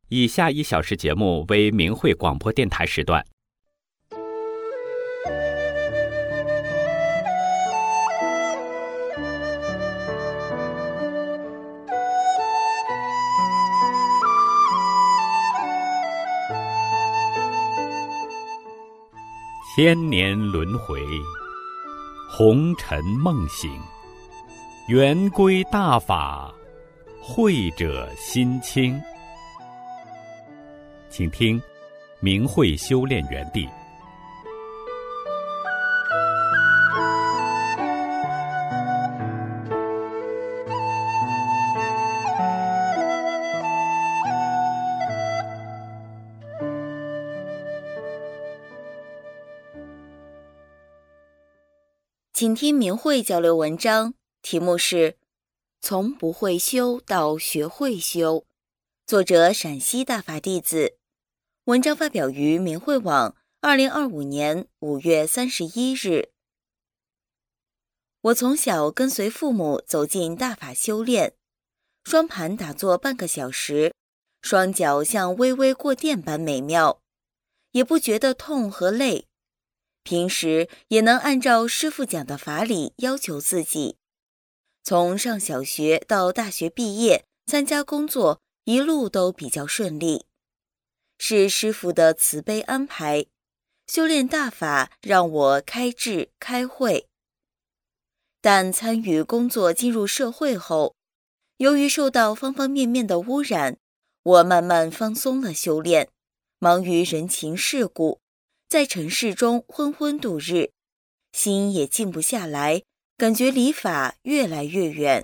以下1小时节目为明慧广播电台时段。千年轮回，红尘梦醒，圆归大法，慧者心清。请听明慧修炼园地。 请听明慧交流文章，题目是从不会修到学会修，作者陕西大法弟子。文章发表于明慧网2025年5月31日。我从小跟随父母走进大法修炼，双盘打坐半个小时，双脚像微微过电般美妙，也不觉得痛和累。平时也能按照师父讲的法理要求自己，从上小学到大学毕业，参加工作，一路都比较顺利。是师父的慈悲安排，修炼大法让我开智开慧。但参与工作进入社会后，由于受到方方面面的污染，我慢慢放松了修炼，忙于人情世故，在尘世中昏昏度日，心也静不下来，感觉离法越来越远。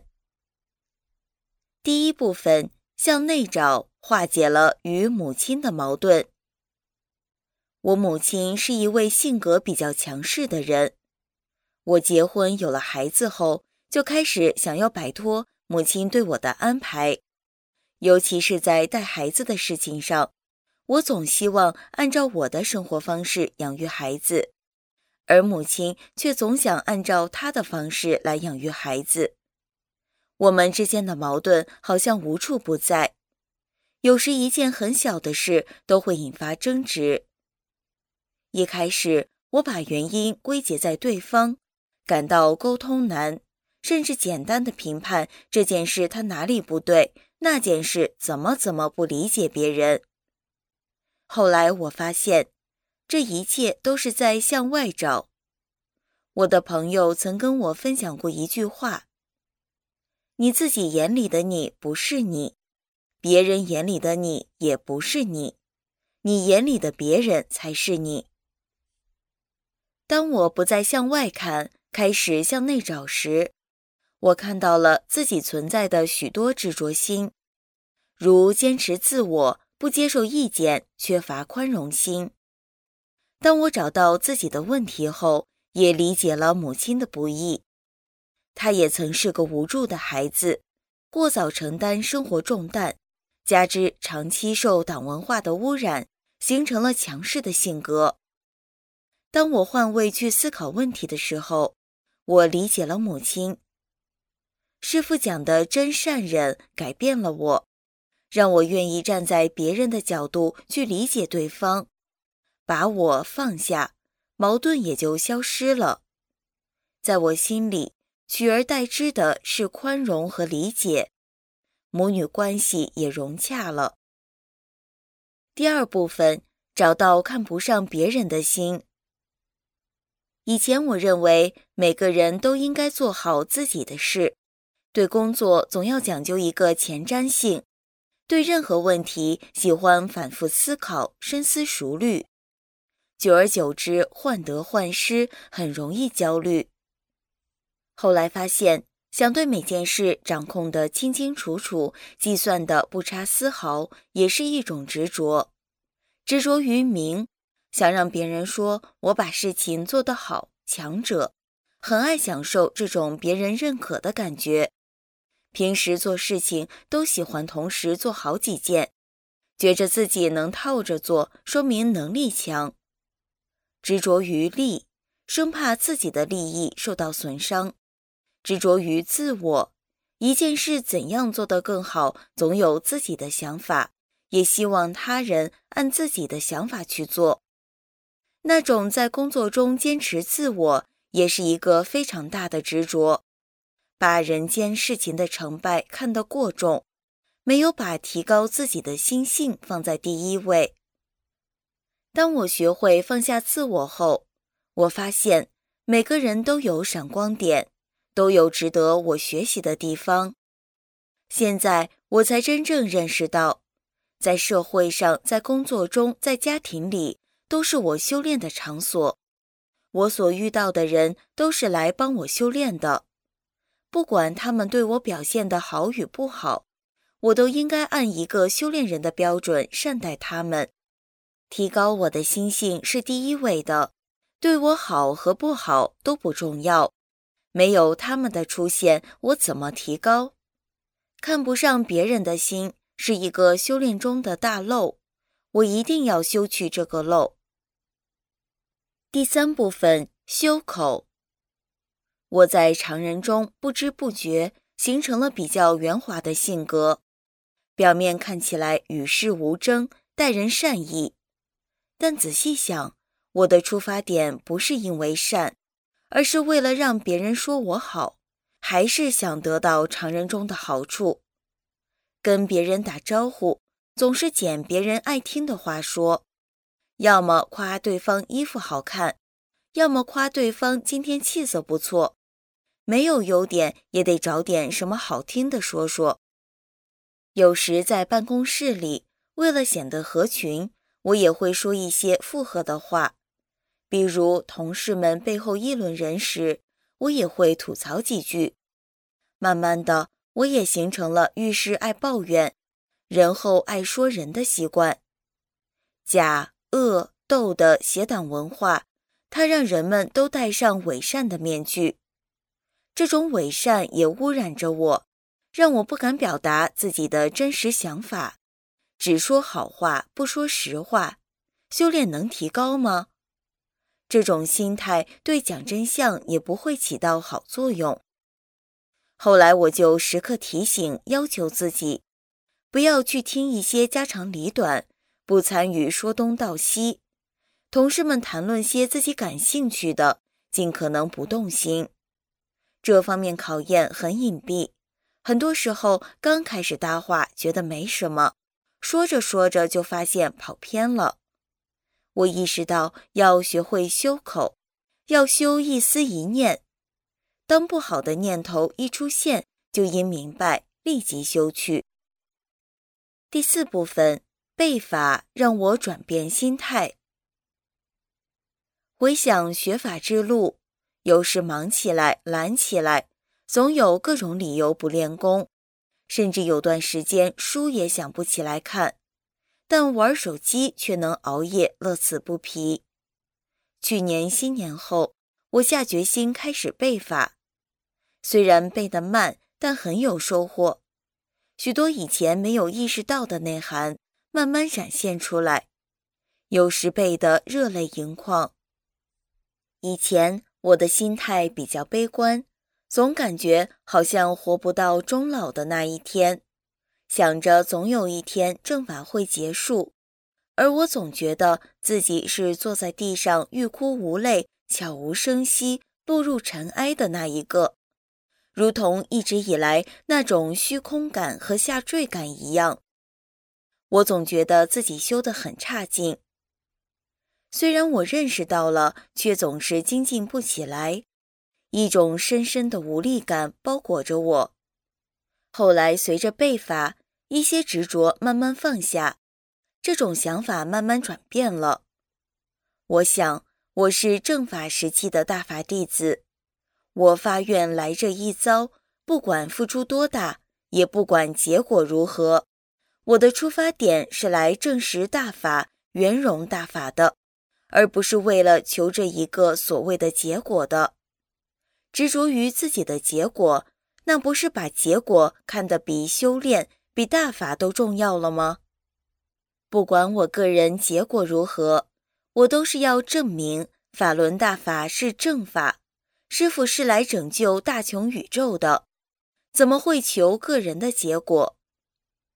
第一部分，向内找，化解了与母亲的矛盾。我母亲是一位性格比较强势的人，我结婚有了孩子后，就开始想要摆脱母亲对我的安排，尤其是在带孩子的事情上，我总希望按照我的生活方式养育孩子，而母亲却总想按照她的方式来养育孩子。我们之间的矛盾好像无处不在，有时一件很小的事都会引发争执。一开始，我把原因归结在对方，感到沟通难，甚至简单的评判这件事他哪里不对，那件事怎么不理解别人。后来我发现，这一切都是在向外找。我的朋友曾跟我分享过一句话：你自己眼里的你不是你，别人眼里的你也不是你，你眼里的别人才是你。当我不再向外看，开始向内找时，我看到了自己存在的许多执着心，如坚持自我，不接受意见，缺乏宽容心。当我找到自己的问题后，也理解了母亲的不易。她也曾是个无助的孩子，过早承担生活重担，加之长期受党文化的污染，形成了强势的性格。当我换位去思考问题的时候，我理解了母亲。师父讲的真善忍改变了我，让我愿意站在别人的角度去理解对方，把我放下，矛盾也就消失了。在我心里，取而代之的是宽容和理解，母女关系也融洽了。第二部分，找到看不上别人的心。以前我认为每个人都应该做好自己的事，对工作总要讲究一个前瞻性，对任何问题喜欢反复思考，深思熟虑。久而久之，患得患失，很容易焦虑。后来发现，想对每件事掌控得清清楚楚，计算得不差丝毫，也是一种执着。执着于名，想让别人说我把事情做得好，强者，很爱享受这种别人认可的感觉。平时做事情都喜欢同时做好几件，觉着自己能套着做，说明能力强。执着于利，生怕自己的利益受到损伤。执着于自我，一件事怎样做得更好，总有自己的想法， 也希望他人按自己的想法去做。那种在工作中坚持自我，也是一个非常大的执着，把人间事情的成败看得过重，没有把提高自己的心性放在第一位。当我学会放下自我后，我发现每个人都有闪光点，都有值得我学习的地方。现在我才真正认识到，在社会上，在工作中，在家庭里，都是我修炼的场所。我所遇到的人都是来帮我修炼的，不管他们对我表现的好与不好，我都应该按一个修炼人的标准善待他们。提高我的心性是第一位的，对我好和不好都不重要，没有他们的出现，我怎么提高？看不上别人的心是一个修炼中的大漏，我一定要修去这个漏。第三部分，修口。我在常人中不知不觉形成了比较圆滑的性格，表面看起来与世无争，待人善意，但仔细想，我的出发点不是因为善，而是为了让别人说我好，还是想得到常人中的好处。跟别人打招呼，总是捡别人爱听的话说，要么夸对方衣服好看，要么夸对方今天气色不错，没有优点也得找点什么好听的说说。有时在办公室里，为了显得合群，我也会说一些附和的话，比如同事们背后议论人时，我也会吐槽几句。慢慢的，我也形成了遇事爱抱怨，人后爱说人的习惯。假、恶、斗的邪党文化，它让人们都戴上伪善的面具。这种伪善也污染着我，让我不敢表达自己的真实想法，只说好话，不说实话。修炼能提高吗？这种心态对讲真相也不会起到好作用。后来我就时刻提醒、要求自己，不要去听一些家长里短，不参与说东道西。同事们谈论些自己感兴趣的，尽可能不动心。这方面考验很隐蔽，很多时候刚开始搭话觉得没什么，说着说着就发现跑偏了。我意识到要学会修口，要修一思一念。当不好的念头一出现，就应明白，立即修去。第四部分，背法让我转变心态。回想学法之路，有时忙起来、懒起来，总有各种理由不练功，甚至有段时间书也想不起来看，但玩手机却能熬夜乐此不疲。去年新年后，我下决心开始背法，虽然背得慢，但很有收获。许多以前没有意识到的内涵慢慢展现出来，有时背得热泪盈眶。以前我的心态比较悲观，总感觉好像活不到终老的那一天，想着总有一天正法会结束，而我总觉得自己是坐在地上欲哭无泪、悄无声息落入尘埃的那一个，如同一直以来那种虚空感和下坠感一样。我总觉得自己修得很差劲，虽然我认识到了，却总是精进不起来，一种深深的无力感包裹着我。后来随着背法，一些执着慢慢放下，这种想法慢慢转变了。我想，我是正法时期的大法弟子，我发愿来这一遭，不管付出多大，也不管结果如何，我的出发点是来证实大法、圆融大法的，而不是为了求这一个所谓的结果的。执着于自己的结果，那不是把结果看得比修炼、比大法都重要了吗？不管我个人结果如何，我都是要证明法轮大法是正法，师父是来拯救大穷宇宙的，怎么会求个人的结果？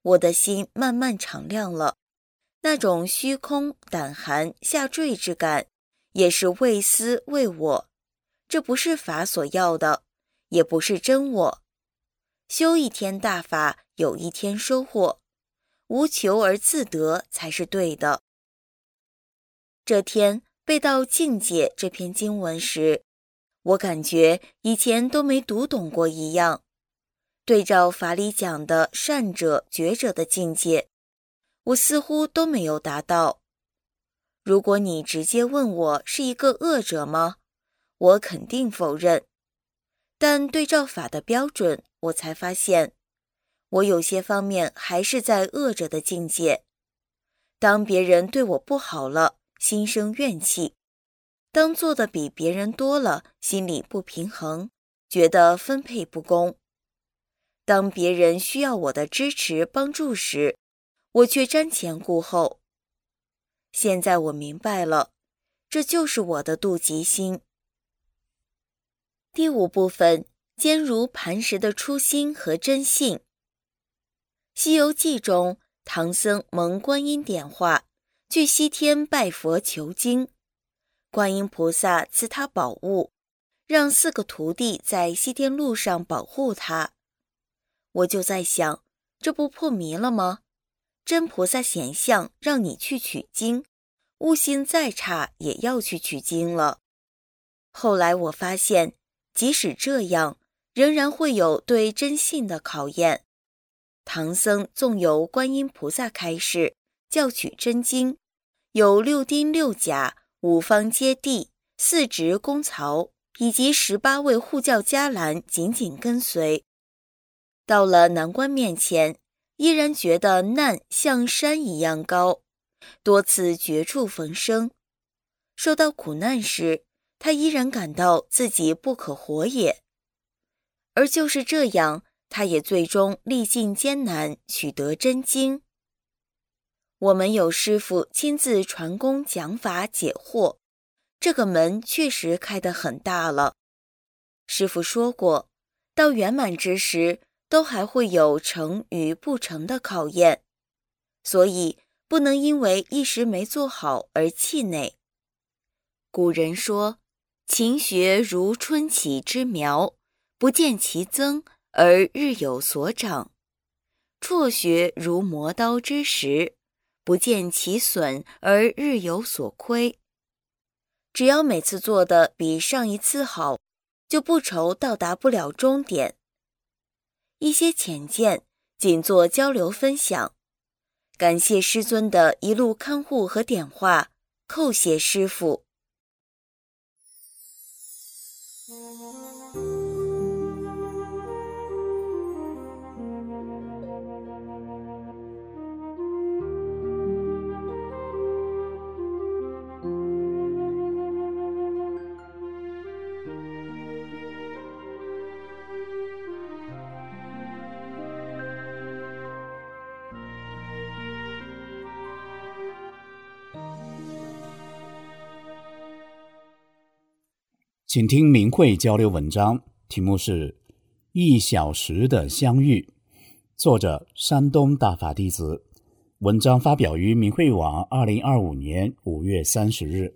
我的心慢慢敞亮了，那种虚空胆寒下坠之感，也是为私为我，这不是法所要的，也不是真我。修一天大法，有一天收获，无求而自得才是对的。这天背到境界这篇经文时，我感觉以前都没读懂过一样。对照法里讲的善者觉者的境界，我似乎都没有达到。如果你直接问我是一个恶者吗？我肯定否认。但对照法的标准，我才发现，我有些方面还是在恶者的境界。当别人对我不好了，心生怨气；当做的比别人多了，心里不平衡，觉得分配不公；当别人需要我的支持帮助时，我却瞻前顾后。现在我明白了，这就是我的妒忌心。第5部分，坚如磐石的初心和真性。西游记中，唐僧蒙观音点化，去西天拜佛求经，观音菩萨赐他宝物，让4个徒弟在西天路上保护他。我就在想，这不破迷了吗？真菩萨显相让你去取经，悟性再差也要去取经了。后来我发现，即使这样，仍然会有对真性的考验。唐僧纵由观音菩萨开示，教取真经，有6丁6甲、5方揭谛、4执公曹，以及18位护教伽蓝紧紧跟随。到了难关面前，依然觉得难像山一样高，多次绝处逢生。受到苦难时，他依然感到自己不可活也。而就是这样，他也最终历尽艰难，取得真经。我们有师父亲自传功讲法解惑，这个门确实开得很大了。师父说过，到圆满之时，都还会有成与不成的考验，所以不能因为一时没做好而气馁。古人说，勤学如春起之苗，不见其增而日有所长；辍学如磨刀之石，不见其损而日有所亏。只要每次做的比上一次好，就不愁到达不了终点。一些浅见，仅做交流分享。感谢师尊的一路看护和点化，叩谢师父。 请听明慧交流文章，题目是1小时的相遇，作者山东大法弟子，文章发表于明慧网2025年5月30日。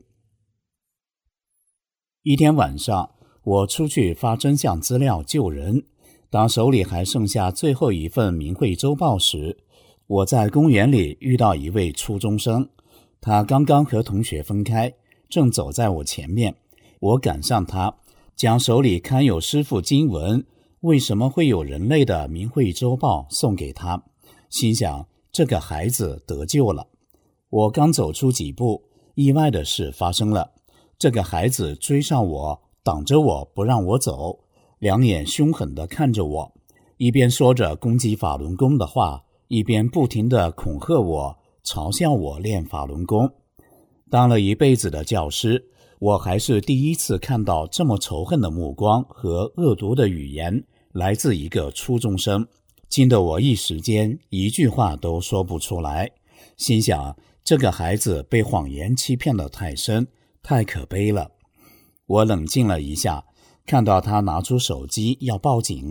一天晚上，我出去发真相资料救人，当手里还剩下最后一份明慧周报时，我在公园里遇到一位初中生，他刚刚和同学分开，正走在我前面。我赶上他，将手里刊有师父经文为什么会有人类的明慧周报送给他，心想这个孩子得救了。我刚走出几步，意外的事发生了，这个孩子追上我，挡着我不让我走，两眼凶狠地看着我，一边说着攻击法轮功的话，一边不停地恐吓我，嘲笑我练法轮功。当了一辈子的教师，我还是第一次看到这么仇恨的目光和恶毒的语言来自一个初中生，惊得我一时间一句话都说不出来，心想这个孩子被谎言欺骗得太深，太可悲了。我冷静了一下，看到他拿出手机要报警，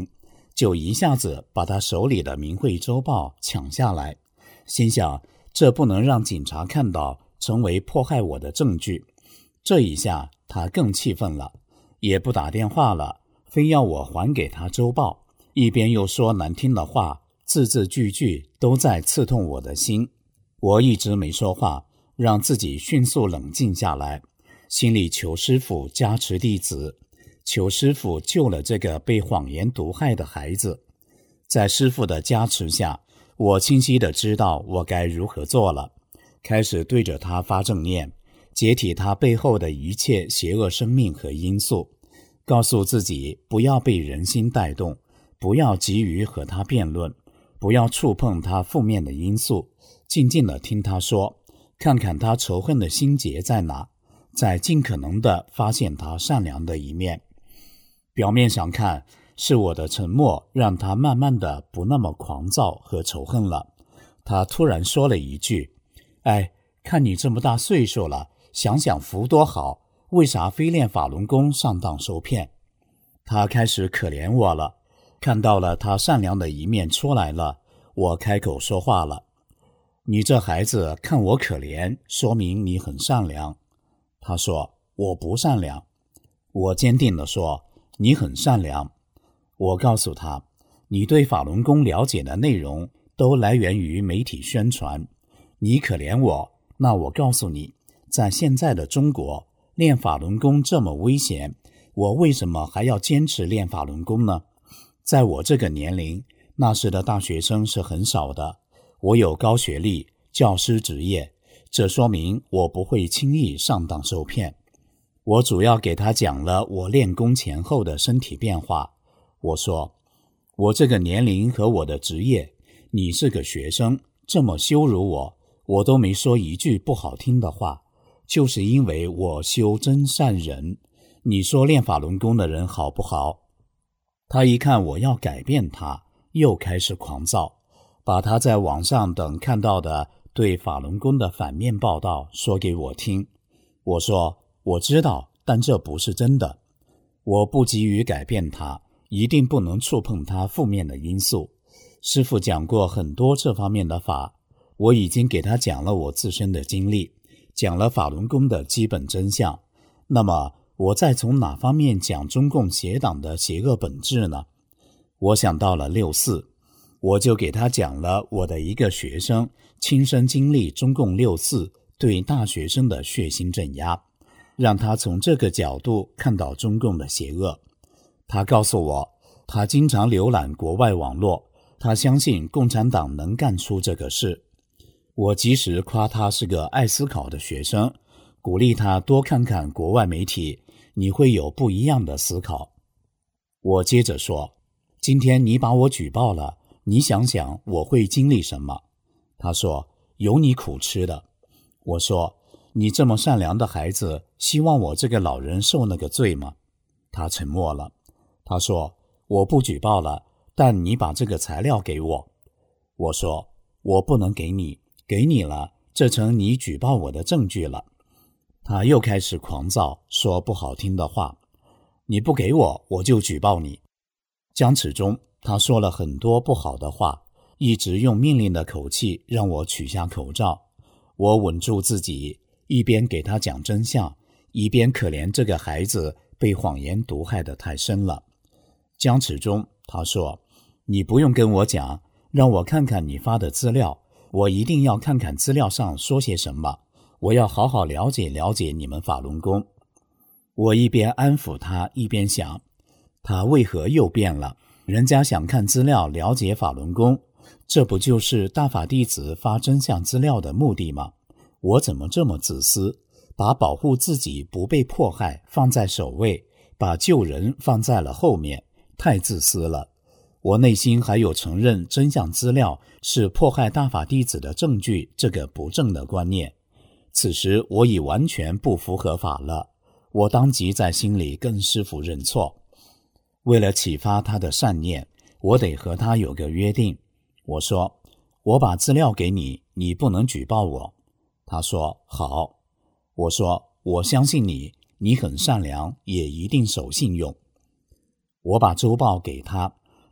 就一下子把他手里的明慧周报抢下来，心想这不能让警察看到，成为迫害我的证据。这一下他更气愤了，也不打电话了，非要我还给他周报，一边又说难听的话，字字句句都在刺痛我的心。我一直没说话，让自己迅速冷静下来，心里求师父加持弟子，求师父救了这个被谎言毒害的孩子。在师父的加持下，我清晰地知道我该如何做了，开始对着他发正念，解体他背后的一切邪恶生命和因素，告诉自己不要被人心带动，不要急于和他辩论，不要触碰他负面的因素，静静地听他说，看看他仇恨的心结在哪，再尽可能地发现他善良的一面。表面上看，是我的沉默让他慢慢地不那么狂躁和仇恨了。他突然说了一句，看你这么大岁数了，想想福多好，为啥非练法轮功上当受骗？他开始可怜我了，看到了他善良的一面出来了，我开口说话了。你这孩子看我可怜，说明你很善良。他说，我不善良。我坚定地说，你很善良。我告诉他，你对法轮功了解的内容都来源于媒体宣传。你可怜我，那我告诉你，在现在的中国，练法轮功这么危险，我为什么还要坚持练法轮功呢？在我这个年龄，那时的大学生是很少的，我有高学历，教师职业，这说明我不会轻易上当受骗。我主要给他讲了我练功前后的身体变化。我说，我这个年龄和我的职业，你是个学生，这么羞辱我，我都没说一句不好听的话，就是因为我修真善忍。你说练法轮功的人好不好？他一看我要改变他，又开始狂躁，把他在网上等看到的对法轮功的反面报道说给我听。我说，我知道，但这不是真的。我不急于改变他，一定不能触碰他负面的因素。师父讲过很多这方面的法，我已经给他讲了我自身的经历，讲了法轮功的基本真相。那么我再从哪方面讲中共邪党的邪恶本质呢？我想到了6·4，我就给他讲了我的一个学生亲身经历中共6·4对大学生的血腥镇压，让他从这个角度看到中共的邪恶。他告诉我，他经常浏览国外网络，他相信共产党能干出这个事。我及时夸他是个爱思考的学生，鼓励他多看看国外媒体，你会有不一样的思考。我接着说，今天你把我举报了，你想想我会经历什么？他说，有你苦吃的。我说，你这么善良的孩子，希望我这个老人受那个罪吗？他沉默了。他说，我不举报了，但你把这个材料给我。我说，我不能给你，给你了，这成你举报我的证据了。他又开始狂躁，说不好听的话，你不给我，我就举报你。僵持中，他说了很多不好的话，一直用命令的口气让我取下口罩。我稳住自己，一边给他讲真相，一边可怜这个孩子被谎言毒害得太深了。僵持中，他说，你不用跟我讲，让我看看你发的资料，我一定要看看资料上说些什么，我要好好了解了解你们法轮功。我一边安抚他，一边想，他为何又变了？人家想看资料了解法轮功，这不就是大法弟子发真相资料的目的吗？我怎么这么自私，把保护自己不被迫害放在首位，把救人放在了后面，太自私了。我内心还有承认真相资料是迫害大法弟子的证据这个不正的观念。此时我已完全不符合法了，我当即在心里跟师父认错。为了启发他的善念，我得和他有个约定。我说，我把资料给你，你不能举报我。他说，好。我说，我相信你，你很善良，也一定守信用。我把周报给他，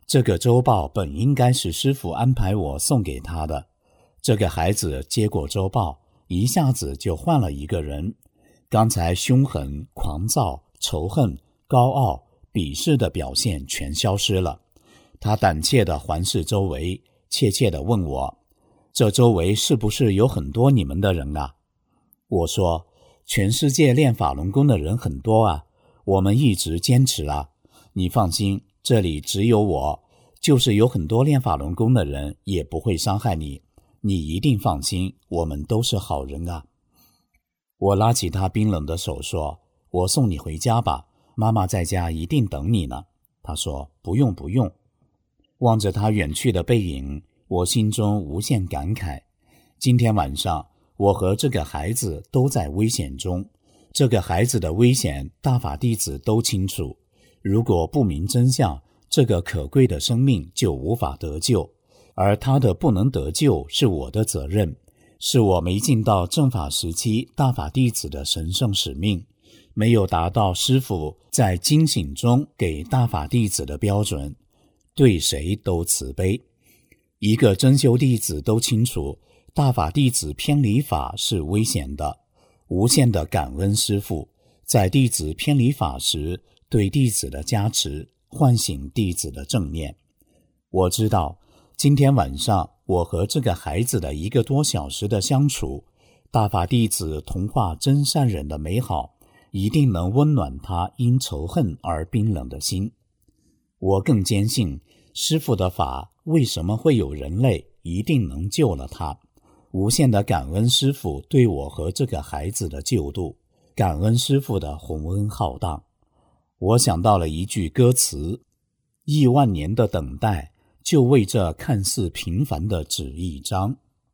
这个周报本应该是师父安排我送给他的。这个孩子接过周报，一下子就换了一个人。刚才凶狠、狂躁、仇恨、高傲、鄙视的表现全消失了。他胆怯地环视周围，怯怯地问我：这周围是不是有很多你们的人啊？我说：全世界练法轮功的人很多啊，我们一直坚持啊。你放心，这里只有我，就是有很多练法轮功的人也不会伤害你，你一定放心，我们都是好人啊。我拉起他冰冷的手说：我送你回家吧，妈妈在家一定等你呢。他说：不用不用。望着他远去的背影，我心中无限感慨。今天晚上我和这个孩子都在危险中，这个孩子的危险大法弟子都清楚，如果不明真相，这个可贵的生命就无法得救，而他的不能得救是我的责任，是我没尽到正法时期大法弟子的神圣使命，没有达到师父在精醒中给大法弟子的标准，对谁都慈悲。一个真修弟子都清楚，大法弟子偏离法是危险的，无限的感恩师父在弟子偏离法时对弟子的加持，唤醒弟子的正念。我知道今天晚上我和这个孩子的1个多小时的相处，大法弟子同化真善忍的美好，一定能温暖他因仇恨而冰冷的心。我更坚信师父的法为什么会有人类，一定能救了他。无限的感恩师父对我和这个孩子的救度，感恩师父的宏恩浩荡。我想到了一句歌词：亿万年的等待，就为这看似平凡的纸一张。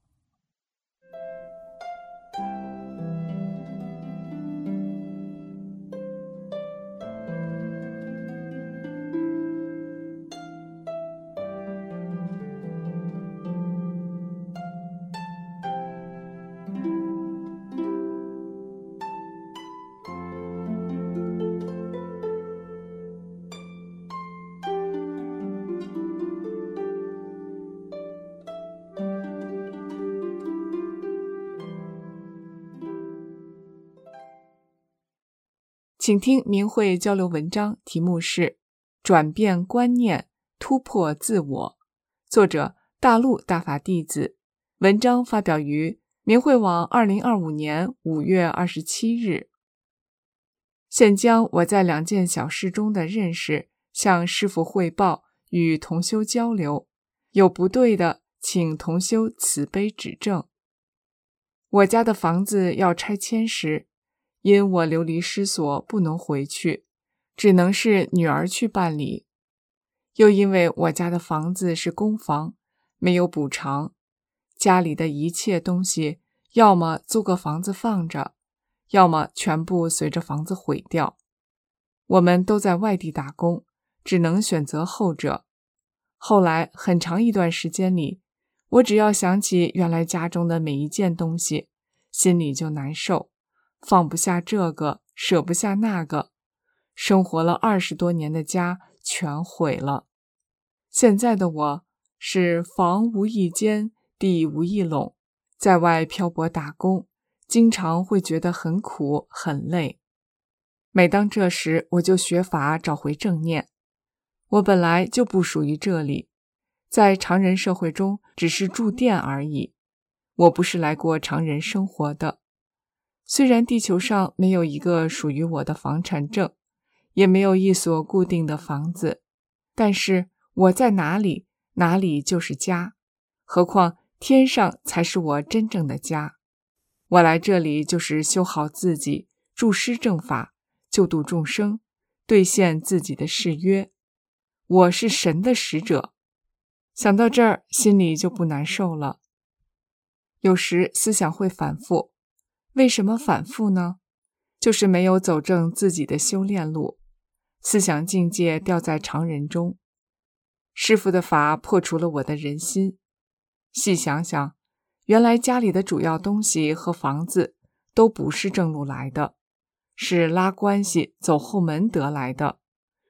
请听明慧交流文章，题目是转变观念，突破自我，作者大陆大法弟子，文章发表于明慧网2025年5月27日。现将我在2件小事中的认识向师父汇报，与同修交流，有不对的请同修慈悲指正。我家的房子要拆迁时，因我流离失所不能回去，只能是女儿去办理。又因为我家的房子是公房，没有补偿，家里的一切东西要么租个房子放着，要么全部随着房子毁掉。我们都在外地打工，只能选择后者。后来很长一段时间里，我只要想起原来家中的每一件东西，心里就难受，放不下这个，舍不下那个，生活了20多年的家全毁了。现在的我是房无一间，地无一垄，在外漂泊打工，经常会觉得很苦很累。每当这时，我就学法找回正念。我本来就不属于这里，在常人社会中只是住店而已，我不是来过常人生活的。虽然地球上没有一个属于我的房产证，也没有一所固定的房子，但是我在哪里，哪里就是家，何况天上才是我真正的家。我来这里就是修好自己，助师正法，救度众生，兑现自己的誓约。我是神的使者。想到这儿，心里就不难受了。有时思想会反复，为什么反复呢？就是没有走正自己的修炼路，思想境界掉在常人中。师父的法破除了我的人心。细想想，原来家里的主要东西和房子都不是正路来的，是拉关系走后门得来的，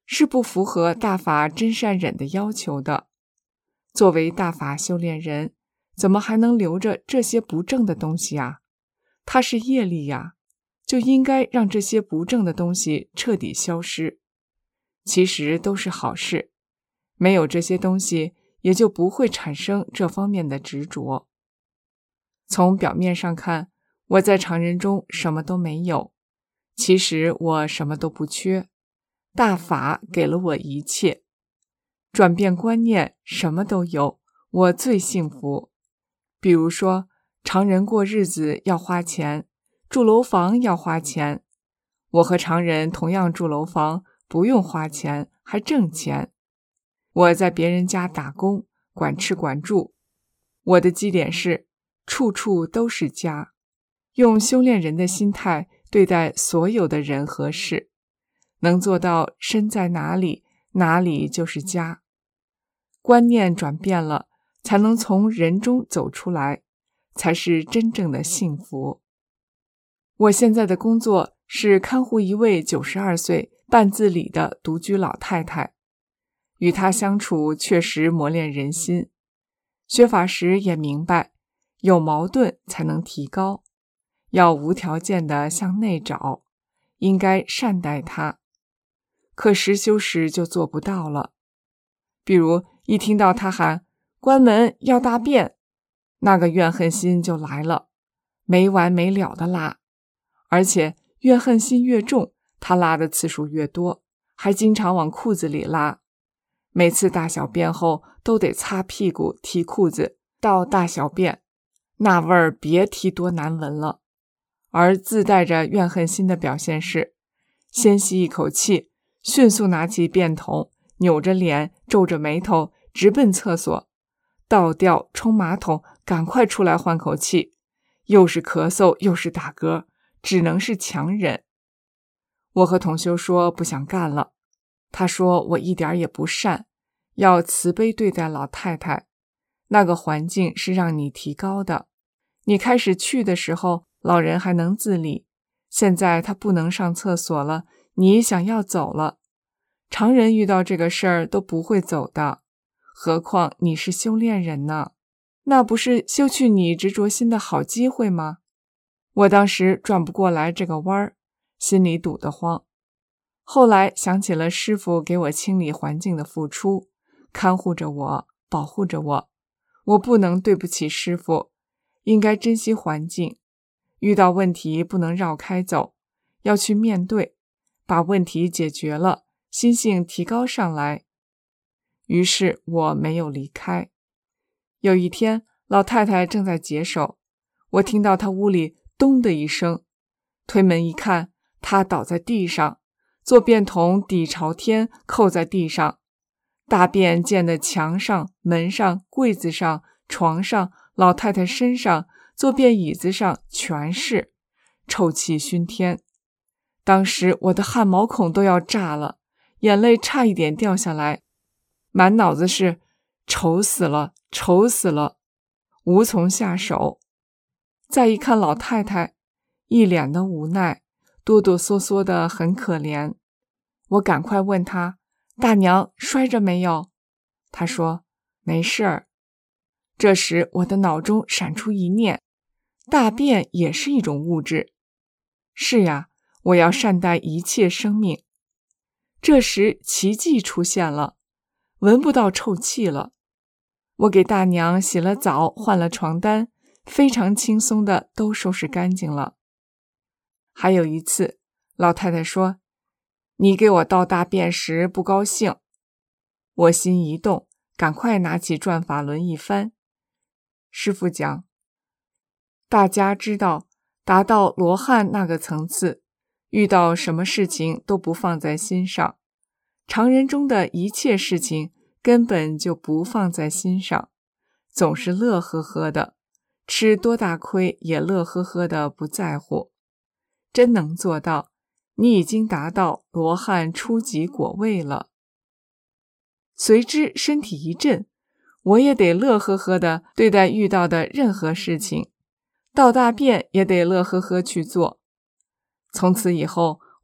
是不符合大法真善忍的要求的。作为大法修炼人，怎么还能留着这些不正的东西啊？它是业力呀，就应该让这些不正的东西彻底消失。其实都是好事，没有这些东西，也就不会产生这方面的执着。从表面上看，我在常人中什么都没有，其实我什么都不缺，大法给了我一切。转变观念，什么都有，我最幸福。比如说，常人过日子要花钱，住楼房要花钱，我和常人同样住楼房，不用花钱，还挣钱。我在别人家打工，管吃管住，我的基点是处处都是家，用修炼人的心态对待所有的人和事，能做到身在哪里，哪里就是家。观念转变了，才能从人中走出来，才是真正的幸福。我现在的工作是看护一位92岁半自理的独居老太太，与她相处确实磨练人心。学法时也明白，有矛盾才能提高，要无条件地向内找，应该善待她。可实修时就做不到了。比如一听到她喊关门要大便，那个怨恨心就来了，没完没了的拉，而且怨恨心越重，她拉的次数越多，还经常往裤子里拉。每次大小便后都得擦屁股提裤子到大小便，那味儿别提多难闻了。而自带着怨恨心的表现是，先吸一口气，迅速拿起便桶，扭着脸皱着眉头直奔厕所，倒掉冲马桶，赶快出来换口气，又是咳嗽又是打嗝，只能是强忍。我和同修说不想干了，他说我一点也不善，要慈悲对待老太太，那个环境是让你提高的，你开始去的时候老人还能自理，现在他不能上厕所了，你想要走了，常人遇到这个事儿都不会走的，何况你是修炼人呢，那不是修去你执着心的好机会吗？我当时转不过来这个弯儿，心里堵得慌。后来想起了师父给我清理环境的付出，看护着我，保护着我，我不能对不起师父，应该珍惜环境，遇到问题不能绕开走，要去面对，把问题解决了，心性提高上来。于是我没有离开。有一天，老太太正在解手，我听到她屋里咚的一声，推门一看，她倒在地上，坐便桶底朝天扣在地上，大便溅得墙上、门上、柜子上、床上、老太太身上、坐便椅子上全是，臭气熏天。当时我的汗毛孔都要炸了，眼泪差一点掉下来，满脑子是愁死了，愁死了，无从下手。再一看老太太，一脸的无奈，哆哆嗦嗦的很可怜。我赶快问她，大娘摔着没有？她说没事儿。这时我的脑中闪出一念，大便也是一种物质。是呀，我要善待一切生命。这时奇迹出现了，闻不到臭气了。我给大娘洗了澡，换了床单，非常轻松的都收拾干净了。还有一次，老太太说，你给我倒大便时不高兴。我心一动，赶快拿起转法轮一翻。师父讲，大家知道达到罗汉那个层次，遇到什么事情都不放在心上，常人中的一切事情根本就不放在心上，总是乐呵呵的，吃多大亏也乐呵呵的不在乎。真能做到，你已经达到罗汉初级果位了。随之身体一震，我也得乐呵呵的对待遇到的任何事情，倒大便也得乐呵呵去做。从此以后，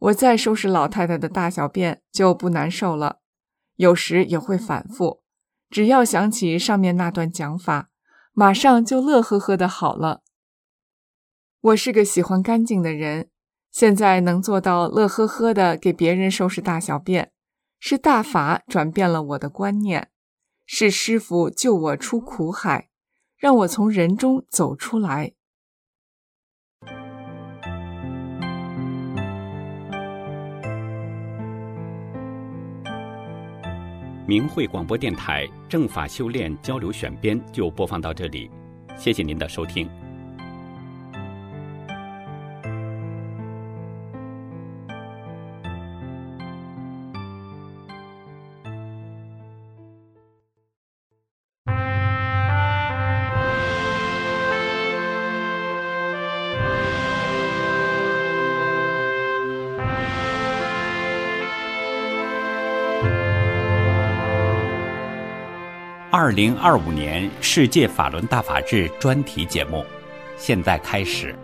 我再收拾老太太的大小便就不难受了，有时也会反复，只要想起上面那段讲法，马上就乐呵呵的好了。我是个喜欢干净的人，现在能做到乐呵呵的给别人收拾大小便，是大法转变了我的观念，是师父救我出苦海，让我从人中走出来。 明慧广播电台正法修炼交流选编就播放到这里，谢谢您的收听。2025年世界法轮大法日专题节目，现在开始。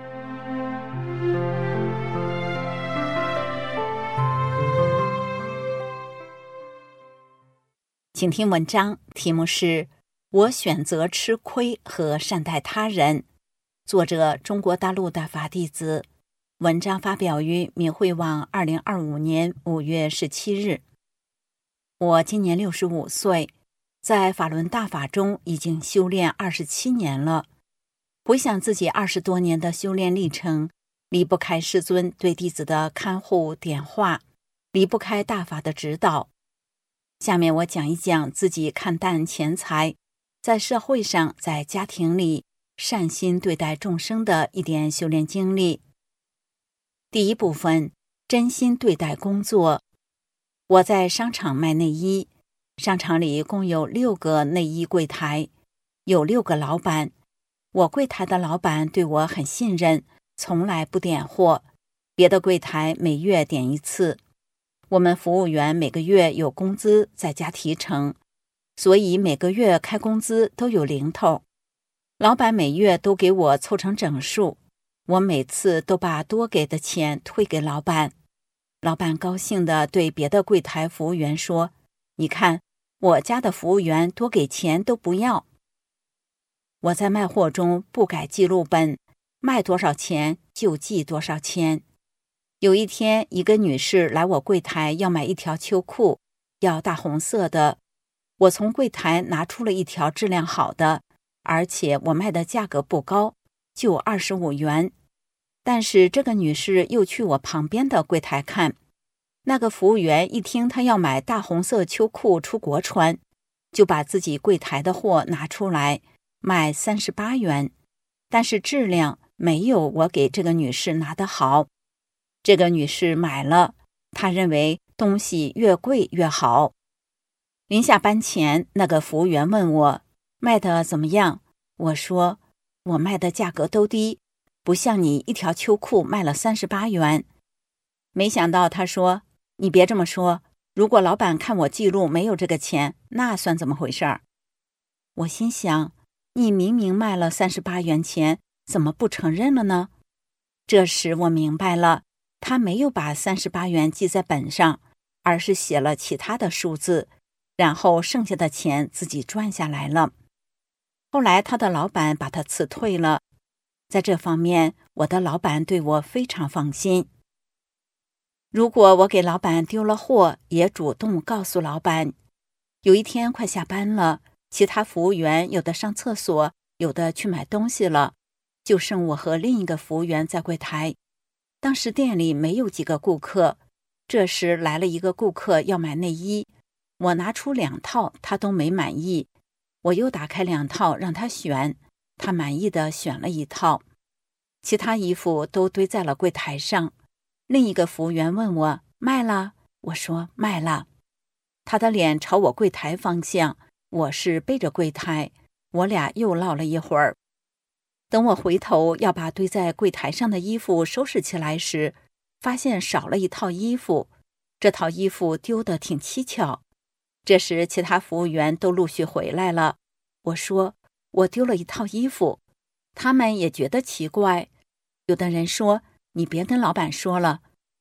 请听文章，题目是《我选择吃亏和善待他人》，作者中国大陆大法弟子，文章发表于明慧网2025年5月17日。我今年65岁，在法轮大法中已经修炼27年了。回想自己20多年的修炼历程，离不开师尊对弟子的看护点化，离不开大法的指导。下面我讲一讲自己看淡钱财，在社会上，在家庭里善心对待众生的一点修炼经历。第一部分，真心对待工作。我在商场卖内衣，商场里共有6个内衣柜台，有6个老板。我柜台的老板对我很信任，从来不点货，别的柜台每月点1次。我们服务员每个月有工资再加提成，所以每个月开工资都有零头。老板每月都给我凑成整数，我每次都把多给的钱退给老板。老板高兴地对别的柜台服务员说：“你看，我家的服务员多给钱都不要。”我在卖货中不改记录本，卖多少钱就记多少钱。有一天，一个女士来我柜台要买一条秋裤，要大红色的。我从柜台拿出了一条质量好的，而且我卖的价格不高，就25元。但是这个女士又去我旁边的柜台看，那个服务员一听她要买大红色秋裤出国穿，就把自己柜台的货拿出来卖38元，但是质量没有我给这个女士拿的好。这个女士买了，她认为东西越贵越好。临下班前，那个服务员问我卖的怎么样，我说我卖的价格都低，不像你一条秋裤卖了38元。没想到他说：“你别这么说，如果老板看我记录没有这个钱，那算怎么回事儿？”我心想，你明明卖了38元钱，怎么不承认了呢？这时我明白了，他没有把38元记在本上，而是写了其他的数字，然后剩下的钱自己赚下来了。后来他的老板把他辞退了。在这方面，我的老板对我非常放心。如果我给老板丢了货，也主动告诉老板。有一天快下班了，其他服务员有的上厕所，有的去买东西了，就剩我和另一个服务员在柜台。当时店里没有几个顾客，这时来了一个顾客要买内衣，我拿出2套，他都没满意。我又打开2套让他选，他满意的选了1套。其他衣服都堆在了柜台上。另一个服务员问我卖了，我说卖了。他的脸朝我柜台方向，我是背着柜台，我俩又唠了一会儿。等我回头要把堆在柜台上的衣服收拾起来时，发现少了1套衣服，这套衣服丢得挺蹊跷。这时其他服务员都陆续回来了，我说我丢了1套衣服，他们也觉得奇怪。有的人说你别跟老板说了，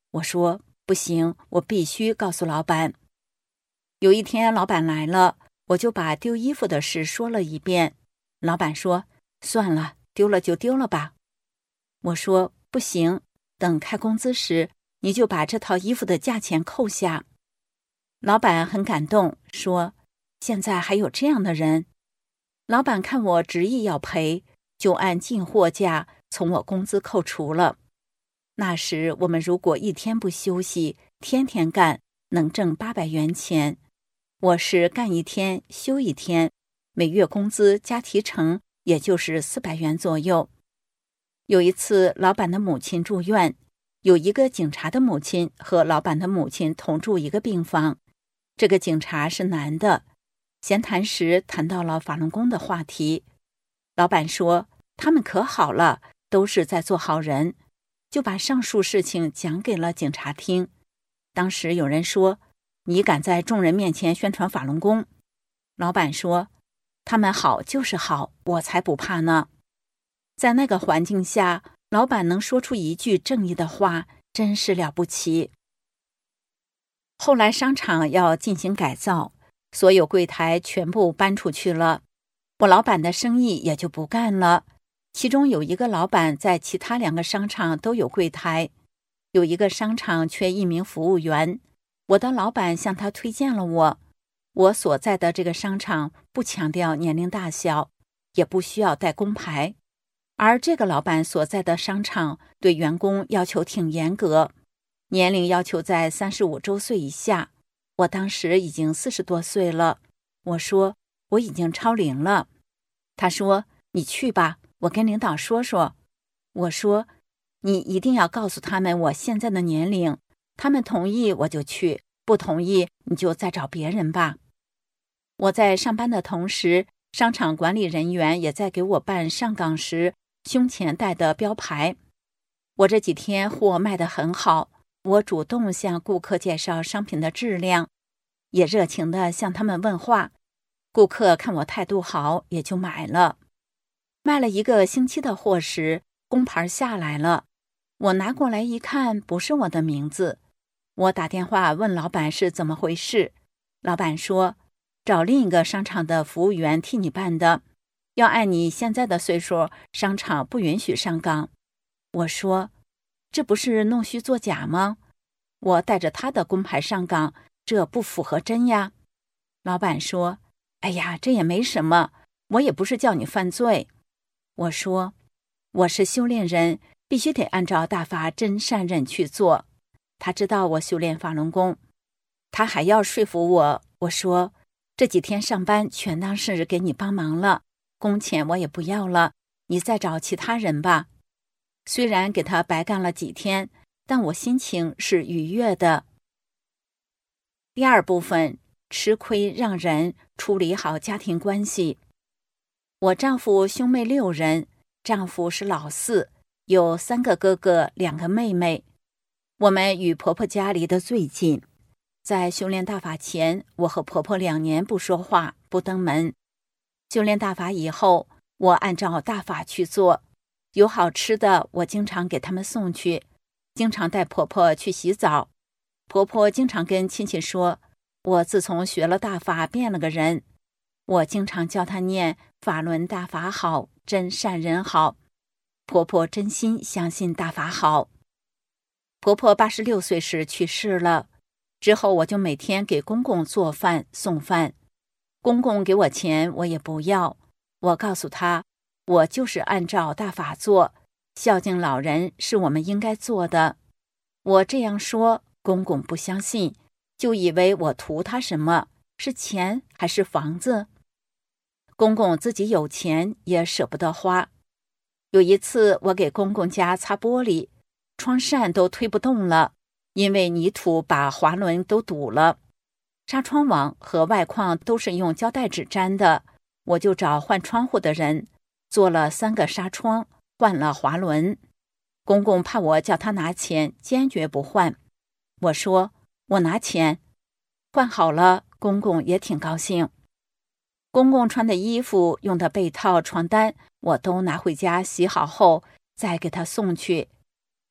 我说不行，我必须告诉老板。有一天老板来了，我就把丢衣服的事说了一遍。老板说，算了，丢了就丢了吧。我说不行，等开工资时，你就把这套衣服的价钱扣下。老板很感动，说，现在还有这样的人。老板看我执意要赔，就按进货价从我工资扣除了。那时我们如果一天不休息，天天干，能挣800元钱。我是干一天休一天，每月工资加提成也就是400元左右。有一次老板的母亲住院，有一个警察的母亲和老板的母亲同住一个病房。这个警察是男的，闲谈时谈到了法轮功的话题。老板说，他们可好了，都是在做好人，就把上述事情讲给了警察听。当时有人说，你敢在众人面前宣传法轮功？老板说，他们好就是好，我才不怕呢。在那个环境下，老板能说出一句正义的话，真是了不起。后来商场要进行改造，所有柜台全部搬出去了，我老板的生意也就不干了。其中有一个老板在其他2个商场都有柜台，有一个商场缺1名服务员，我的老板向他推荐了我。我所在的这个商场不强调年龄大小，也不需要带工牌，而这个老板所在的商场对员工要求挺严格，年龄要求在35周岁以下。我当时已经40多岁了，我说我已经超龄了。他说，你去吧，我跟领导说说。我说，你一定要告诉他们我现在的年龄，他们同意我就去，不同意你就再找别人吧。我在上班的同时，商场管理人员也在给我办上岗时胸前戴的标牌。我这几天货卖得很好，我主动向顾客介绍商品的质量，也热情地向他们问话。顾客看我态度好，也就买了。卖了1个星期的货时，工牌下来了，我拿过来一看，不是我的名字。我打电话问老板是怎么回事，老板说，找另一个商场的服务员替你办的，要按你现在的岁数，商场不允许上岗。我说，这不是弄虚作假吗？我带着他的工牌上岗，这不符合真呀。老板说，哎呀，这也没什么，我也不是叫你犯罪。我说，我是修炼人，必须得按照大法真善忍去做。他知道我修炼法轮功，他还要说服我。我说，这几天上班全当是给你帮忙了，工钱我也不要了，你再找其他人吧。虽然给他白干了几天，但我心情是愉悦的。第2部分，吃亏让人，处理好家庭关系。我丈夫兄妹6人，丈夫是老4，有3个哥哥2个妹妹。我们与婆婆家离得最近。在修炼大法前，我和婆婆2年不说话，不登门。修炼大法以后，我按照大法去做，有好吃的我经常给他们送去，经常带婆婆去洗澡。婆婆经常跟亲戚说，我自从学了大法变了个人。我经常教她念法轮大法好，真善人好。婆婆真心相信大法好。婆婆86岁时去世了，之后我就每天给公公做饭送饭。公公给我钱我也不要，我告诉他，我就是按照大法做，孝敬老人是我们应该做的。我这样说，公公不相信，就以为我图他什么，是钱还是房子。公公自己有钱也舍不得花。有一次我给公公家擦玻璃，窗扇都推不动了，因为泥土把滑轮都堵了。纱窗网和外框都是用胶带纸粘的，我就找换窗户的人，做了3个纱窗，换了滑轮。公公怕我叫他拿钱，坚决不换。我说，我拿钱。换好了，公公也挺高兴。公公穿的衣服、用的被套、床单，我都拿回家洗好后再给他送去。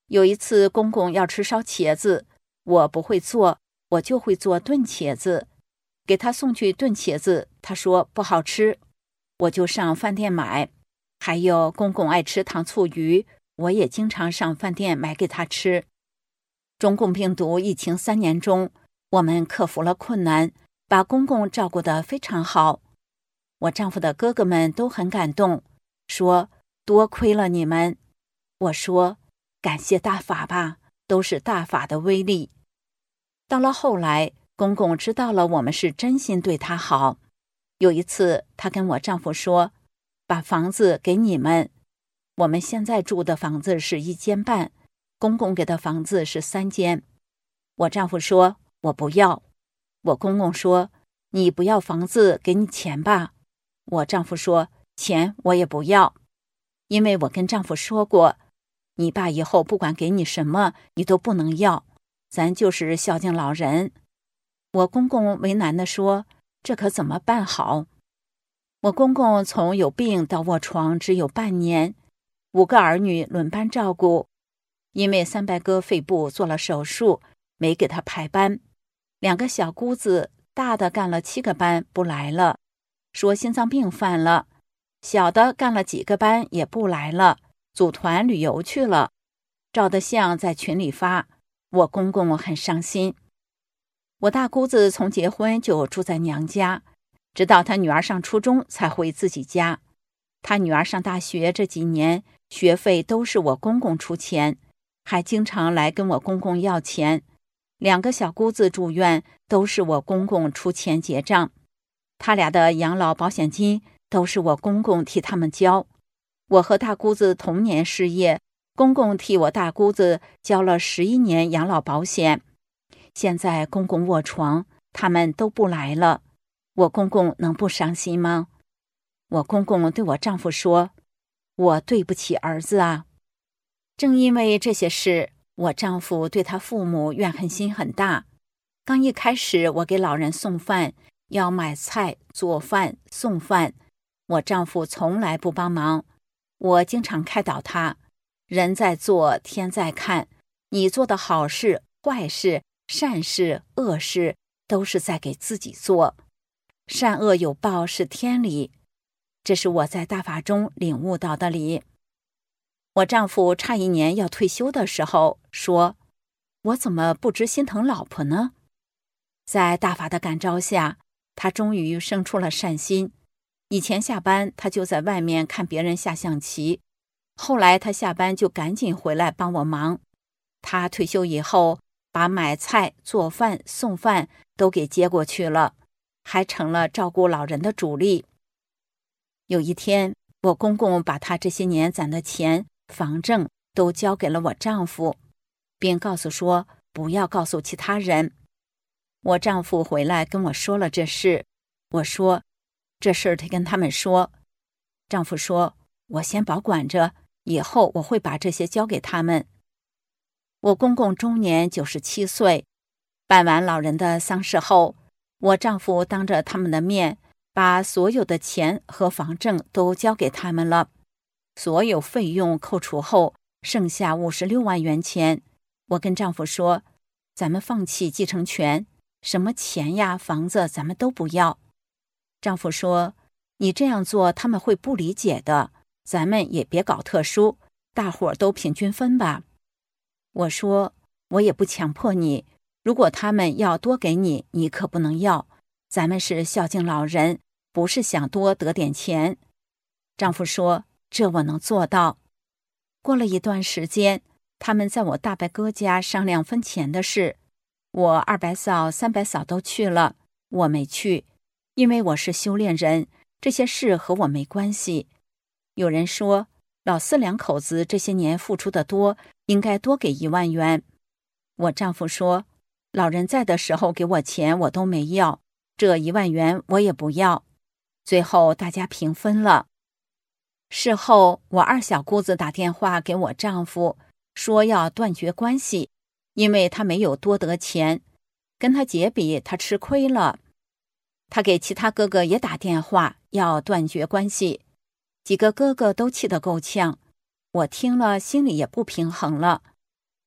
有一次公公要吃烧茄子，我不会做，我就会做炖茄子，给他送去炖茄子，他说不好吃，我就上饭店买。还有公公爱吃糖醋鱼，我也经常上饭店买给他吃。中共病毒疫情3年中，我们克服了困难，把公公照顾得非常好。我丈夫的哥哥们都很感动，说多亏了你们。我说感谢大法吧，都是大法的威力。到了后来，公公知道了我们是真心对他好。有一次他跟我丈夫说，把房子给你们，我们现在住的房子是1间半，公公给的房子是3间。我丈夫说我不要，我公公说你不要房子，给你钱吧。我丈夫说钱我也不要，因为我跟丈夫说过，你爸以后不管给你什么你都不能要，咱就是孝敬老人。我公公为难地说，这可怎么办好？我公公从有病到卧床只有半年，5个儿女轮班照顾，因为300哥肺部做了手术，没给他排班。2个小姑子，大的干了7个班不来了，说心脏病犯了，小的干了几个班也不来了，组团旅游去了。照的相在群里发，我公公很伤心。我大姑子从结婚就住在娘家，直到她女儿上初中才回自己家。她女儿上大学这几年，学费都是我公公出钱，还经常来跟我公公要钱。2个小姑子住院，都是我公公出钱结账。他俩的养老保险金都是我公公替他们交。我和大姑子同年失业，公公替我大姑子交了11年养老保险。现在公公卧床，他们都不来了，我公公能不伤心吗？我公公对我丈夫说，我对不起儿子啊。正因为这些事，我丈夫对他父母怨恨心很大。刚一开始我给老人送饭，要买菜做饭送饭，我丈夫从来不帮忙。我经常开导他，人在做天在看，你做的好事坏事善事恶事都是在给自己做，善恶有报是天理，这是我在大法中领悟到的理。我丈夫差1年要退休的时候说，我怎么不知心疼老婆呢？在大法的感召下，他终于生出了善心。以前下班他就在外面看别人下象棋，后来他下班就赶紧回来帮我忙。他退休以后，把买菜做饭送饭都给接过去了，还成了照顾老人的主力。有一天，我公公把他这些年攒的钱房证都交给了我丈夫，并告诉说不要告诉其他人。我丈夫回来跟我说了这事，我说这事得跟他们说。丈夫说，我先保管着，以后我会把这些交给他们。我公公终年97岁，办完老人的丧事后，我丈夫当着他们的面，把所有的钱和房证都交给他们了。所有费用扣除后，剩下56万元钱。我跟丈夫说，咱们放弃继承权，什么钱呀房子咱们都不要。丈夫说，你这样做他们会不理解的，咱们也别搞特殊，大伙儿都平均分吧。我说，我也不强迫你，如果他们要多给你，你可不能要，咱们是孝敬老人，不是想多得点钱。丈夫说，这我能做到。过了一段时间，他们在我大伯哥家商量分钱的事，我二伯嫂、三伯嫂都去了，我没去，因为我是修炼人，这些事和我没关系。有人说，老4两口子这些年付出的多，应该多给1万元。我丈夫说，老人在的时候给我钱我都没要，这1万元我也不要。最后大家平分了。事后我2小姑子打电话给我丈夫，说要断绝关系，因为他没有多得钱，跟他姐比他吃亏了。他给其他哥哥也打电话要断绝关系，几个哥哥都气得够呛，我听了心里也不平衡了。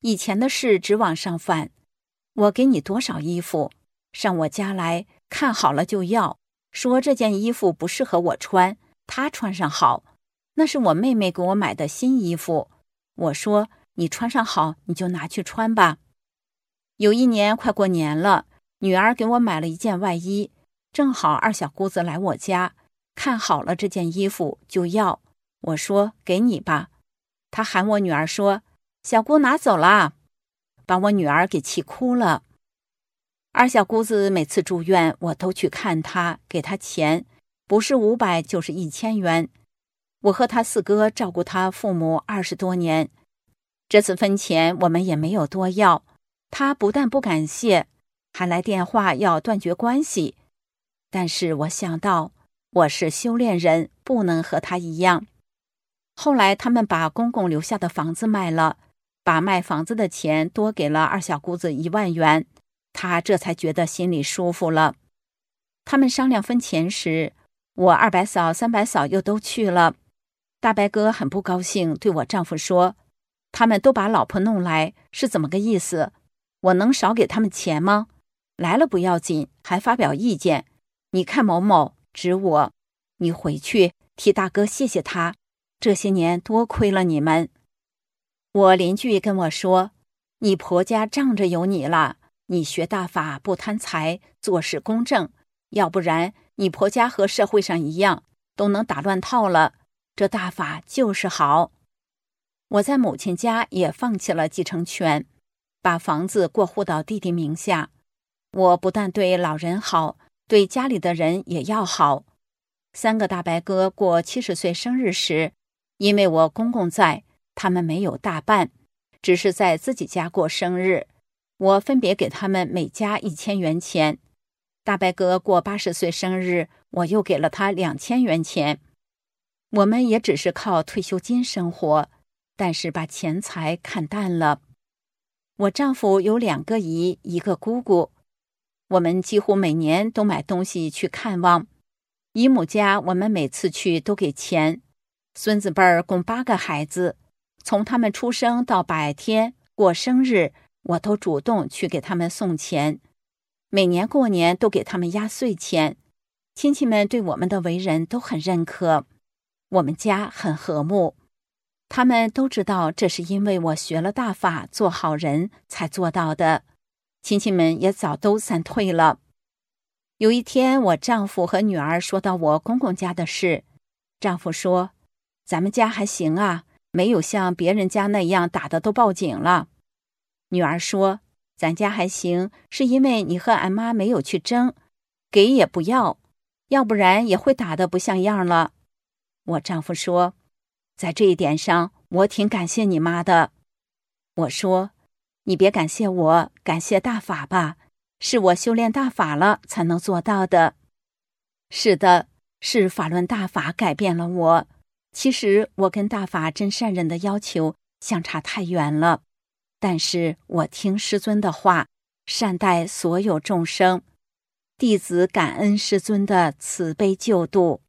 以前的事只往上翻。我给你多少衣服，上我家来看好了就要，说这件衣服不适合我穿，她穿上好，那是我妹妹给我买的新衣服。我说你穿上好你就拿去穿吧。有一年快过年了，女儿给我买了一件外衣，正好二小姑子来我家，看好了这件衣服就要，我说给你吧。她喊我女儿说，小姑拿走了，把我女儿给气哭了。二小姑子每次住院我都去看她，给她钱，不是500就是1000元。我和她4哥照顾她父母20多年，这次分钱我们也没有多要，她不但不感谢，还来电话要断绝关系。但是我想到我是修炼人，不能和她一样。后来他们把公公留下的房子卖了，把卖房子的钱多给了二小姑子1万元，她这才觉得心里舒服了。他们商量分钱时，我2伯嫂、3伯嫂又都去了。大伯哥很不高兴，对我丈夫说，他们都把老婆弄来，是怎么个意思？我能少给他们钱吗？来了不要紧，还发表意见。你看某某，指我，你回去替大哥谢谢他，这些年多亏了你们。我邻居跟我说，你婆家仗着有你了，你学大法不贪财，做事公正，要不然你婆家和社会上一样，都能打乱套了，这大法就是好。我在母亲家也放弃了继承权，把房子过户到弟弟名下。我不但对老人好，对家里的人也要好。3个大伯哥过70岁生日时，因为我公公在，他们没有大办，只是在自己家过生日。我分别给他们每家1000元钱。大伯哥过80岁生日，我又给了他2000元钱。我们也只是靠退休金生活，但是把钱财看淡了。我丈夫有2个姨，1个姑姑，我们几乎每年都买东西去看望。姨母家我们每次去都给钱。孙子辈儿共8个孩子，从他们出生到100天过生日，我都主动去给他们送钱。每年过年都给他们压岁钱。亲戚们对我们的为人都很认可，我们家很和睦。他们都知道这是因为我学了大法做好人才做到的，亲戚们也早都散退了。有一天我丈夫和女儿说到我公公家的事，丈夫说，咱们家还行啊，没有像别人家那样打的都报警了。女儿说，咱家还行，是因为你和俺妈没有去争，给也不要，要不然也会打得不像样了。我丈夫说，在这一点上我挺感谢你妈的。我说，你别感谢我，感谢大法吧，是我修炼大法了才能做到的。是的，是法轮大法改变了我。其实我跟大法真善人的要求相差太远了，但是我听师尊的话，善待所有众生，弟子感恩师尊的慈悲救度。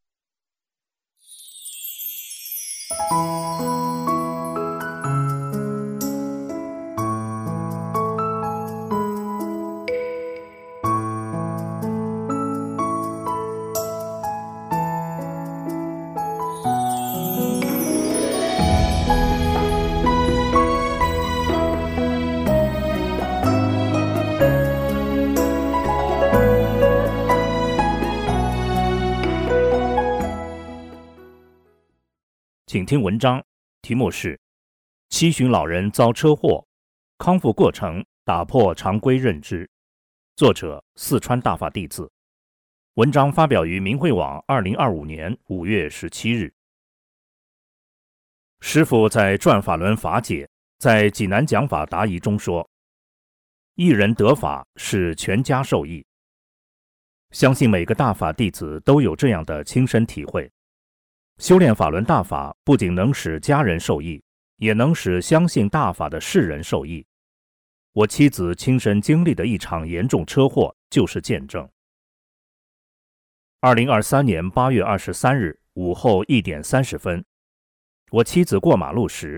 请听文章，题目是七旬老人遭车祸，康复过程打破常规认知，作者四川大法弟子。文章发表于明慧网2025年5月17日。师父在转法轮法解，在济南讲法答疑中说，一人得法是全家受益。相信每个大法弟子都有这样的亲身体会。修炼法轮大法不仅能使家人受益，也能使相信大法的世人受益。我妻子亲身经历的一场严重车祸就是见证。2023年8月23日午后1点30分，我妻子过马路时，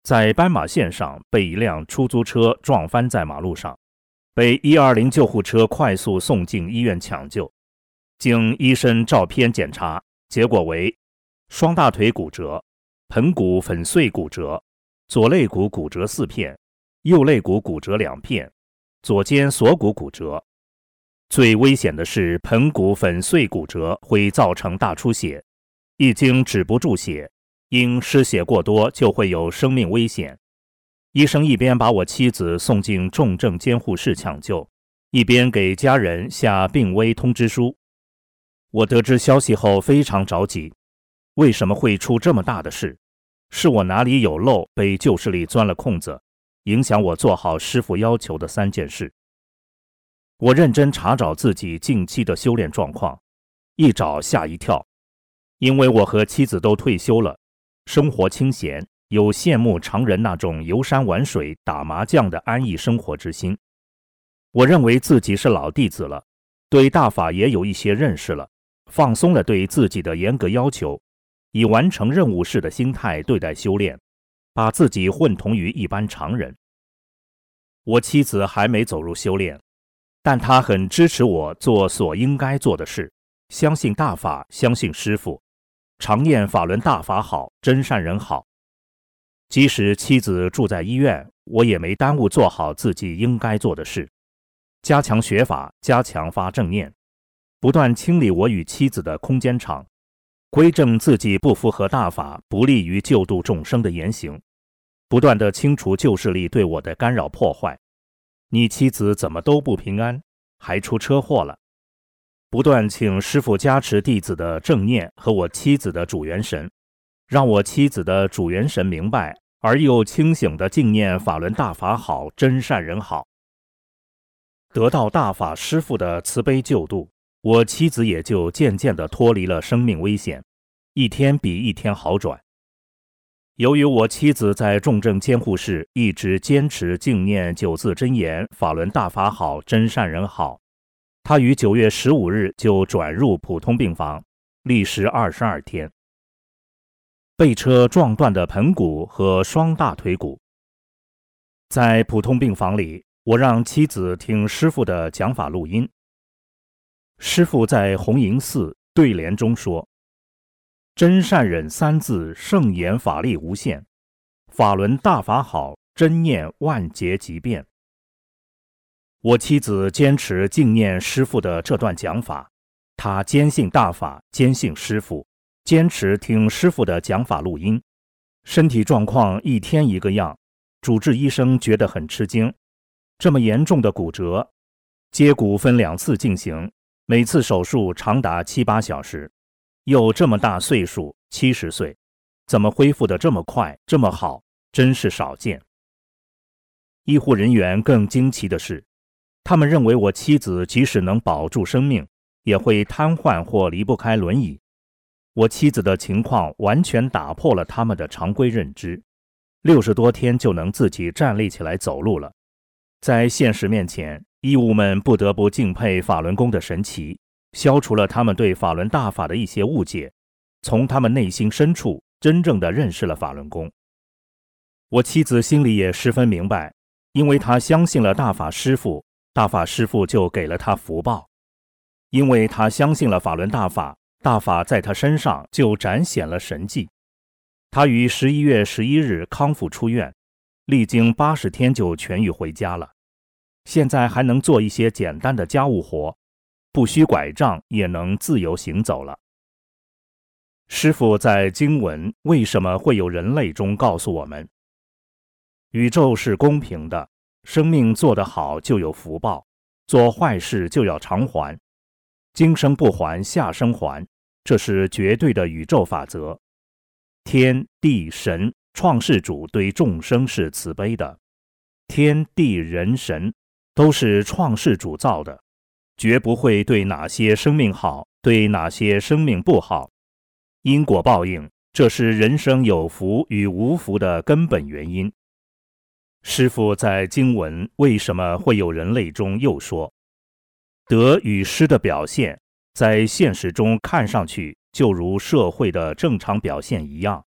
在斑马线上被一辆出租车撞翻在马路上，被120救护车快速送进医院抢救。经医生照片检查，结果为双大腿骨折、盆骨粉碎骨折、左肋骨骨折4片，右肋骨骨折2片，左肩锁骨骨折。最危险的是盆骨粉碎骨折会造成大出血，一经止不住血，因失血过多就会有生命危险。医生一边把我妻子送进重症监护室抢救，一边给家人下病危通知书。我得知消息后非常着急，为什么会出这么大的事？是我哪里有漏，被旧势力钻了空子，影响我做好师父要求的3件事。我认真查找自己近期的修炼状况，一找吓一跳，因为我和妻子都退休了，生活清闲，有羡慕常人那种游山玩水、打麻将的安逸生活之心。我认为自己是老弟子了，对大法也有一些认识了，放松了对自己的严格要求，以完成任务式的心态对待修炼，把自己混同于一般常人。我妻子还没走入修炼，但她很支持我做所应该做的事，相信大法，相信师父，常念法轮大法好，真善人好。即使妻子住在医院，我也没耽误做好自己应该做的事，加强学法，加强发正念，不断清理我与妻子的空间场，规正自己不符合大法、不利于救度众生的言行，不断地清除旧势力对我的干扰破坏。你妻子怎么都不平安，还出车祸了？不断请师父加持弟子的正念和我妻子的主元神，让我妻子的主元神明白而又清醒地敬念法轮大法好，真善人好。得到大法师父的慈悲救度，我妻子也就渐渐地脱离了生命危险，一天比一天好转。由于我妻子在重症监护室一直坚持敬念9字真言，法轮大法好，真善人好，她于9月15日就转入普通病房，历时22天。被车撞断的盆骨和双大腿骨。在普通病房里，我让妻子听师父的讲法录音。师父在弘营寺对联中说：真善忍3字，圣言法力无限，法轮大法好，真念万劫即变。我妻子坚持敬念师父的这段讲法，她坚信大法，坚信师父，坚持听师父的讲法录音，身体状况一天一个样。主治医生觉得很吃惊，这么严重的骨折，接骨分2次进行，每次手术长达7、8小时，又这么大岁数，70岁，怎么恢复得这么快，这么好，真是少见。医护人员更惊奇的是，他们认为我妻子即使能保住生命，也会瘫痪或离不开轮椅。我妻子的情况完全打破了他们的常规认知，60多天就能自己站立起来走路了。在现实面前，医务们不得不敬佩法轮功的神奇，消除了他们对法轮大法的一些误解，从他们内心深处真正地认识了法轮功。我妻子心里也十分明白，因为她相信了大法师父，大法师父就给了她福报。因为她相信了法轮大法，大法在她身上就展显了神迹。她于11月11日康复出院，历经80天就痊愈回家了。现在还能做一些简单的家务活，不需拐杖也能自由行走了。师父在经文《为什么会有人类》中告诉我们，宇宙是公平的，生命做得好就有福报，做坏事就要偿还，今生不还下生还，这是绝对的宇宙法则。天地神创世主对众生是慈悲的，天地人神都是创世主造的，绝不会对哪些生命好，对哪些生命不好。因果报应，这是人生有福与无福的根本原因。师父在经文《为什么会有人类》中又说，得与失的表现，在现实中看上去就如社会的正常表现一样，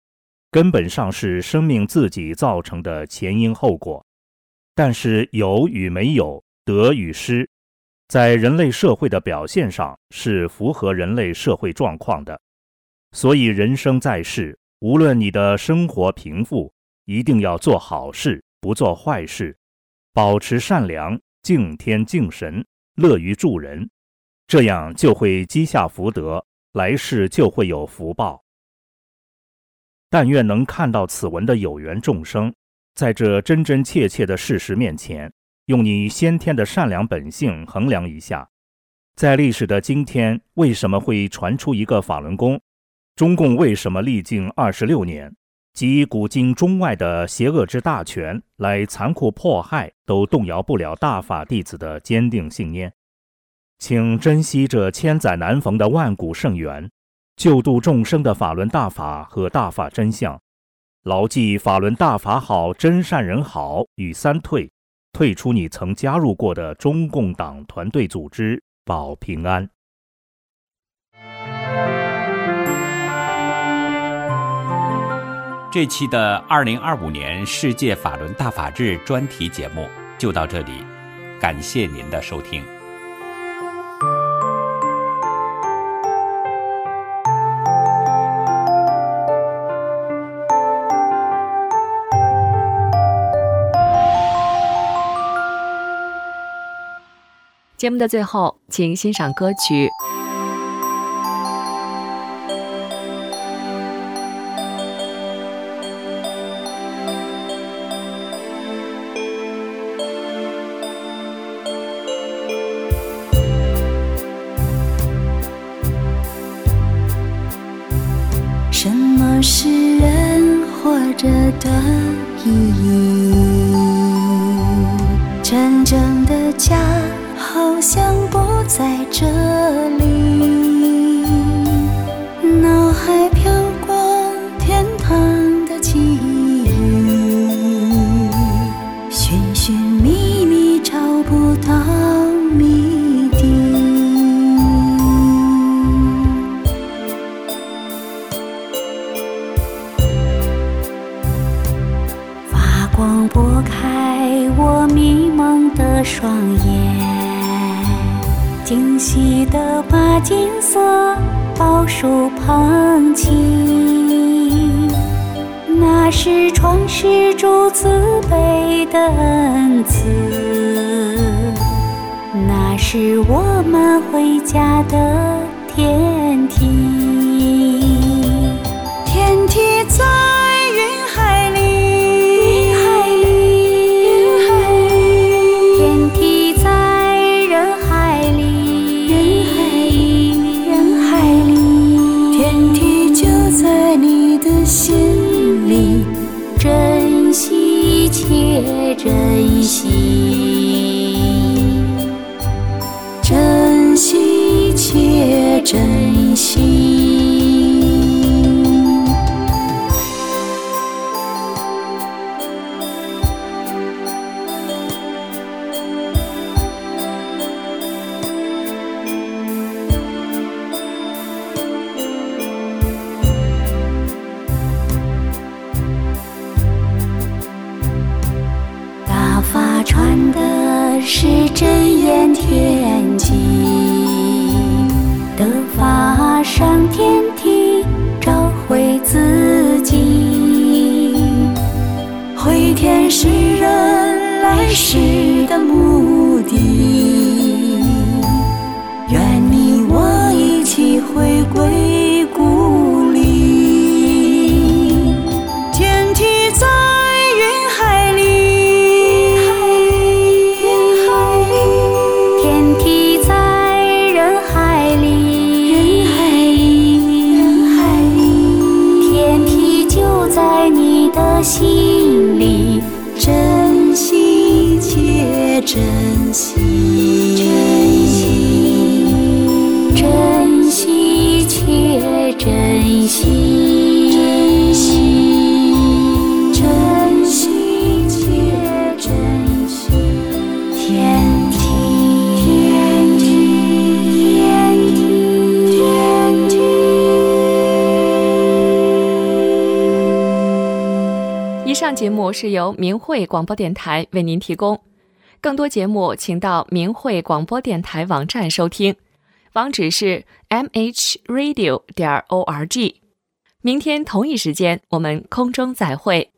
根本上是生命自己造成的前因后果。但是有与没有，得与失，在人类社会的表现上是符合人类社会状况的。所以人生在世，无论你的生活贫富，一定要做好事，不做坏事，保持善良，敬天敬神，乐于助人，这样就会积下福德，来世就会有福报。但愿能看到此文的有缘众生，在这真真切切的事实面前，用你先天的善良本性衡量一下，在历史的今天，为什么会传出一个法轮功？中共为什么历经26年，及古今中外的邪恶之大权来残酷迫害，都动摇不了大法弟子的坚定信念？请珍惜这千载难逢的万古圣缘，救度众生的法轮大法和大法真相，牢记法轮大法好，真善人好与三退，退出你曾加入过的中共党团队组织，保平安。 这期的2025年世界法轮大法日专题节目就到这里，感谢您的收听。 节目的最后，请欣赏歌曲。 什么是人活着的意义？真正的家好像不在这里，脑海飘过天堂的记忆，寻寻觅觅找不到谜底。发光拨开我迷蒙的双眼，惊喜地把金色宝树捧起，那是创世主慈悲的恩赐，那是我们回家的天梯。天梯在云海里，心里珍惜且珍惜，珍惜且珍惜。传的是真言天机，得法上天梯，找回自己，回天是人来世的目的，愿你我一起回归故里。天梯在云海里，心里珍惜且珍节目是由明慧广播电台为您提供。更多节目请到明慧广播电台网站收听，网址是 mhradio.org。明天同一时间我们空中再会。